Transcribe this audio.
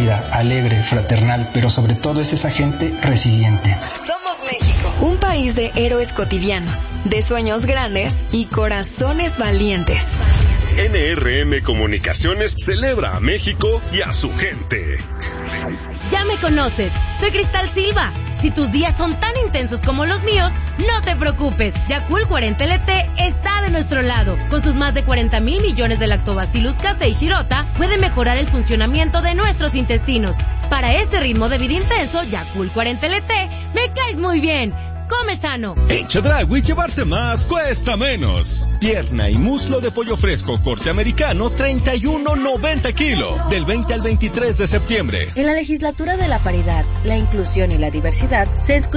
cálida, alegre, fraternal, pero sobre todo es esa gente resiliente. Somos México. Un país de héroes cotidianos, de sueños grandes y corazones valientes. NRM Comunicaciones celebra a México y a su gente. Ya me conoces, soy Cristal Silva. Si tus días son tan intensos como los míos, no te preocupes. Yakult 40 LT está de nuestro lado. Con sus más de 40,000 millones de Lactobacillus casei shirota, puede mejorar el funcionamiento de nuestros intestinos. Para este ritmo de vida intenso, Yakult 40 LT, me caes muy bien. Come sano. En Chedraui llevarse más cuesta menos. Pierna y muslo de pollo fresco corte americano 31.90 kilo. Del 20 al 23 de septiembre. En la legislatura de la paridad, la inclusión y la diversidad se